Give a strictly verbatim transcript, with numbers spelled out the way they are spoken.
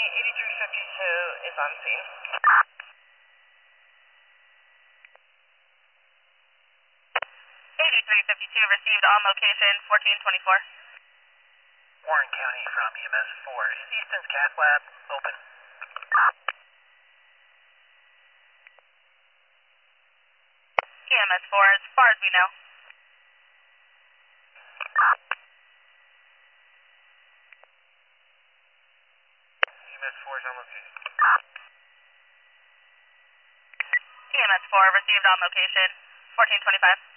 eighty-three fifty-two is on scene. eighty-three fifty-two received on location, fourteen twenty-four. Warren County from E M S four. Is Easton's Cath Lab open? E M S four, as far as we know. E M S four is on location. E M S four received on location, fourteen twenty-five.